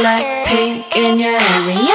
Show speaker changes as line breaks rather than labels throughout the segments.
Blackpink in your area.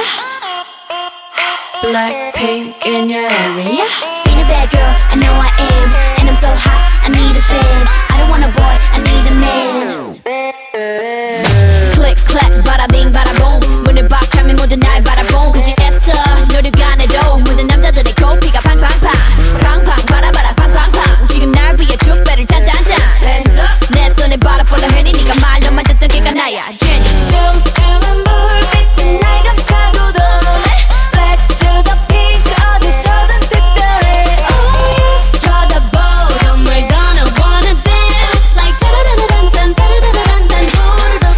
Blackpink in your area.
Being a bad girl, I know I am. And I'm so hot, I need a fan. I don't want a boy, I need a man. Click, clack, bada bing, bada boom. 문을 박 차면 모두 날 바라본 굳이 애써 노력 안 해도 모든 남자들의 코피가 팡팡팡 팡팡 바라바라 팡팡팡 지금 날 위해 축배를 짠짠짠 Hands up 내 손에 바라 follow henny 네가 말로만 듣던 걔가 나야 Jenny 춤추는 불빛은 날 감싸고 도네 Black to the pink 어디서든 특별해 Oh yes 쳐다보 We're gonna wanna dance Like 따라라란딴 따라라란딴 부르도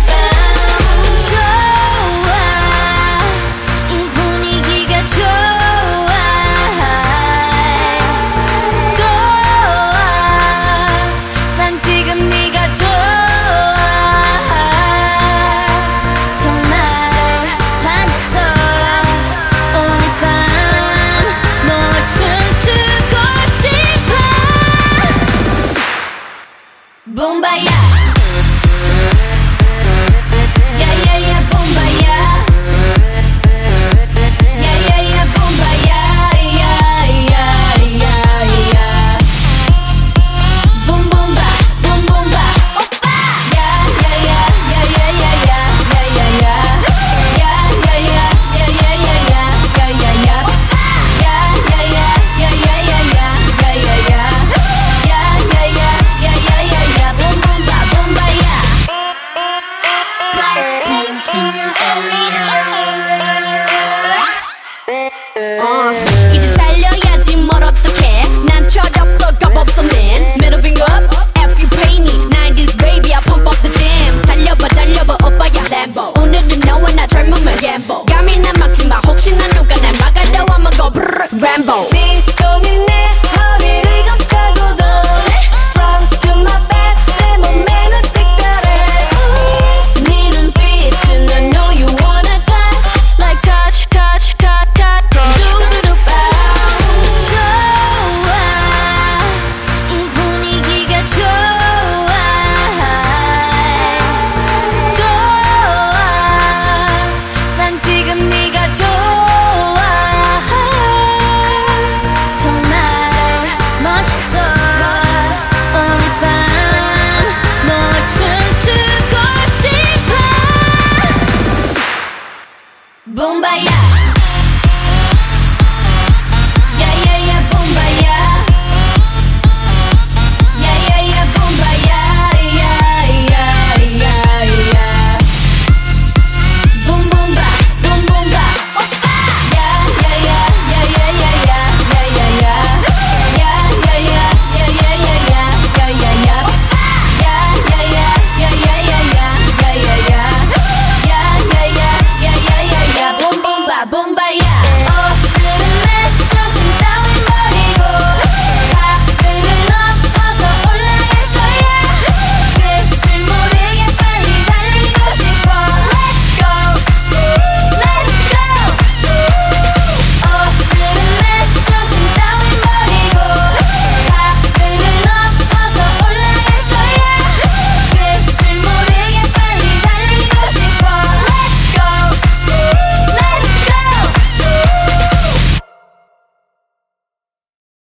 좋아 이 분위기가 좋아 좋아 난 지금 네가 좋아 정말 반했어 오늘 밤 너와 춤추고 싶어 붐바야 이제 달려야지 뭘 어떡해 난 철없어 겁없어 man Middle finger up F you pay me 90s baby I pump up the jam 달려봐 달려봐 오빠야 Lambo 오늘은 너와 나 젊음을 gamble 감히 난 막지마 혹시나 누가 날 막아도 I'ma go brrr Rambo